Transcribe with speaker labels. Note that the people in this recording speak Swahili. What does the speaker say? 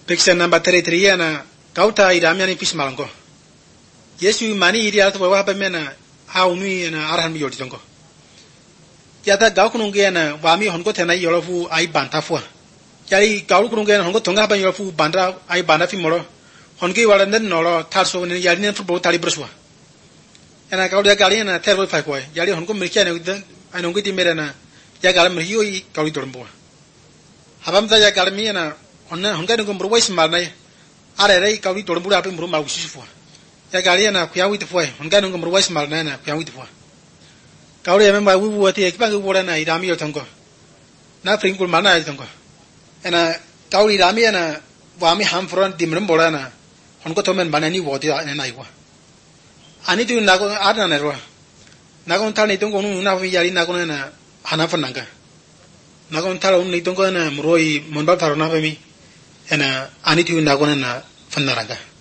Speaker 1: Picture number 33 na kauta iramiani pismalangko. Yesu mani iri alto bawa pemena haunui na arhan mi yodi tongko. Yata gau kununge na wami honko tena yolofu ai banta fua. Yari gau kununge na honko tonga ba yolofu banda ai banda fi moro. Honke wala nen nolo tarso ne yari nen football tali broswa. Yana gau dia gali na terbo fa koi. Yari honko mirkia ne ai nongi di mera na ya gal mirhiyo I gauli dormbo. Habam ta ya galmi na onna honga nungum ruwais marnai are rai kawi tolmbura ape muru magu sifo ya galia na kuyawi te foi honga nungum ruwais marnai na kuyawi te foi kauri ame ma wu wati ekpa ngu wora na irami yo tongo na pringul mana ya tongo ena kauri irami na wami ham fron dimrum bora na hongo tomen banani woti na iwa ani tu nago adna na ro nago tani tongo nu na fi yari nago na hana fananga nago talo ni tongo na muroi monba tarona fami ena ani tu nagona na fanaranga